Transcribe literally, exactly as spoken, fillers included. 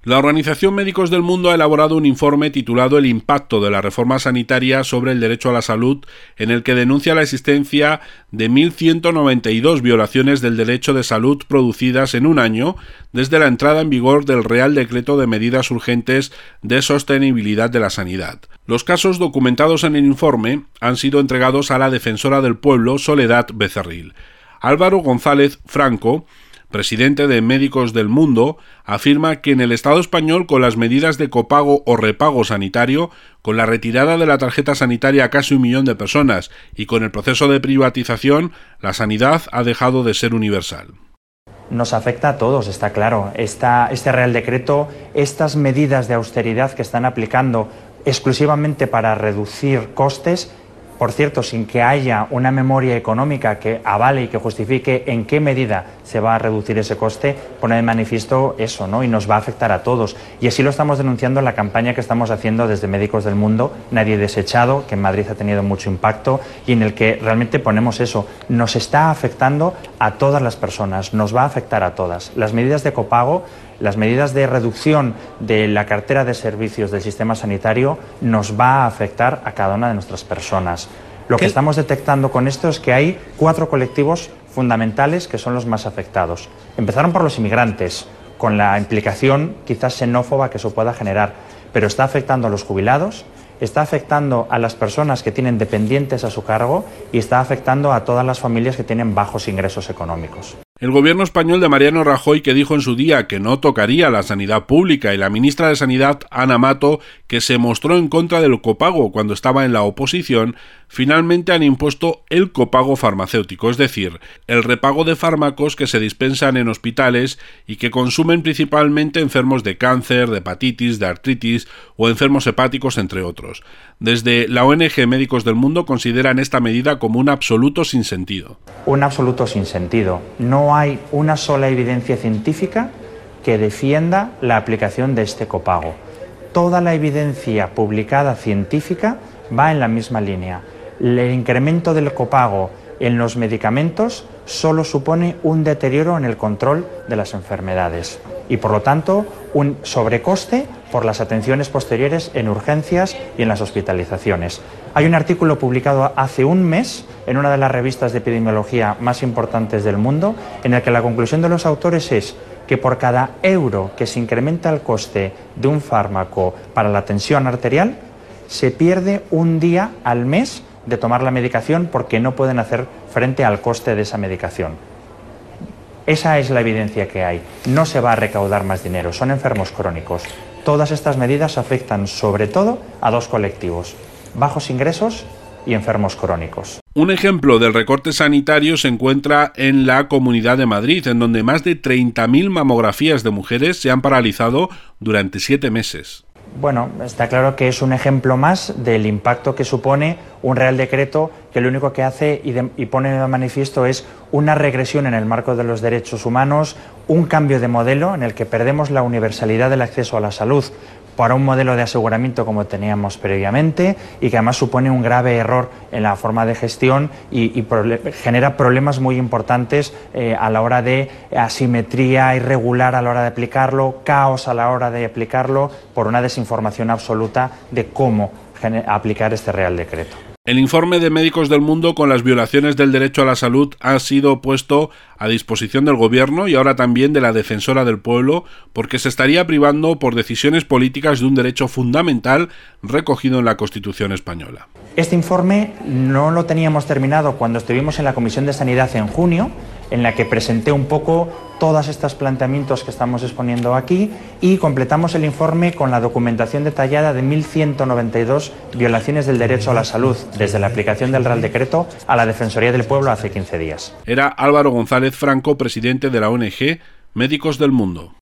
La Organización Médicos del Mundo ha elaborado un informe titulado El impacto de la reforma sanitaria sobre el derecho a la salud, en el que denuncia la existencia de mil ciento noventa y dos violaciones del derecho de salud producidas en un año desde la entrada en vigor del Real Decreto de Medidas Urgentes de Sostenibilidad de la Sanidad. Los casos documentados en el informe han sido entregados a la defensora del pueblo, Soledad Becerril. Álvaro González Franco, presidente de Médicos del Mundo, afirma que en el Estado español, con las medidas de copago o repago sanitario, con la retirada de la tarjeta sanitaria a casi un millón de personas y con el proceso de privatización, la sanidad ha dejado de ser universal. Nos afecta a todos, está claro. Esta, este Real Decreto, estas medidas de austeridad que están aplicando exclusivamente para reducir costes, por cierto, sin que haya una memoria económica que avale y que justifique en qué medida se va a reducir ese coste, pone de manifiesto eso, ¿no? Y nos va a afectar a todos. Y así lo estamos denunciando en la campaña que estamos haciendo desde Médicos del Mundo, Nadie Desechado, que en Madrid ha tenido mucho impacto y en el que realmente ponemos eso. Nos está afectando a todas las personas, nos va a afectar a todas. Las medidas de copago, las medidas de reducción de la cartera de servicios del sistema sanitario nos va a afectar a cada una de nuestras personas. Lo que estamos detectando con esto es que hay cuatro colectivos fundamentales que son los más afectados. Empezaron por los inmigrantes, con la implicación quizás xenófoba que eso pueda generar, pero está afectando a los jubilados, está afectando a las personas que tienen dependientes a su cargo y está afectando a todas las familias que tienen bajos ingresos económicos. El gobierno español de Mariano Rajoy, que dijo en su día que no tocaría la sanidad pública, y la ministra de Sanidad, Ana Mato, que se mostró en contra del copago cuando estaba en la oposición, finalmente han impuesto el copago farmacéutico, es decir, el repago de fármacos que se dispensan en hospitales y que consumen principalmente enfermos de cáncer, de hepatitis, de artritis o enfermos hepáticos, entre otros. Desde la O N G Médicos del Mundo consideran esta medida como un absoluto sinsentido. Un absoluto sinsentido. No hay una sola evidencia científica que defienda la aplicación de este copago. Toda la evidencia publicada científica va en la misma línea. El incremento del copago en los medicamentos solo supone un deterioro en el control de las enfermedades y, por lo tanto, un sobrecoste por las atenciones posteriores en urgencias y en las hospitalizaciones. Hay un artículo publicado hace un mes en una de las revistas de epidemiología más importantes del mundo, en el que la conclusión de los autores es que por cada euro que se incrementa el coste de un fármaco para la tensión arterial, se pierde un día al mes de tomar la medicación porque no pueden hacer frente al coste de esa medicación. Esa es la evidencia que hay. No se va a recaudar más dinero, son enfermos crónicos. Todas estas medidas afectan sobre todo a dos colectivos: bajos ingresos y enfermos crónicos. Un ejemplo del recorte sanitario se encuentra en la Comunidad de Madrid, en donde más de treinta mil mamografías de mujeres se han paralizado durante siete meses. Bueno, está claro que es un ejemplo más del impacto que supone un Real Decreto que lo único que hace y, de, y pone de manifiesto es una regresión en el marco de los derechos humanos, un cambio de modelo en el que perdemos la universalidad del acceso a la salud para un modelo de aseguramiento como teníamos previamente y que además supone un grave error en la forma de gestión y, y prole- genera problemas muy importantes eh, a la hora de asimetría irregular a la hora de aplicarlo, caos a la hora de aplicarlo por una desinformación absoluta de cómo gener- aplicar este Real Decreto. El informe de Médicos del Mundo con las violaciones del derecho a la salud ha sido puesto a disposición del Gobierno y ahora también de la Defensora del Pueblo, porque se estaría privando por decisiones políticas de un derecho fundamental recogido en la Constitución española. Este informe no lo teníamos terminado cuando estuvimos en la Comisión de Sanidad en junio, en la que presenté un poco todos estos planteamientos que estamos exponiendo aquí y completamos el informe con la documentación detallada de mil ciento noventa y dos violaciones del derecho a la salud desde la aplicación del Real Decreto a la Defensoría del Pueblo hace quince días. Era Álvaro González Franco, presidente de la O N G Médicos del Mundo.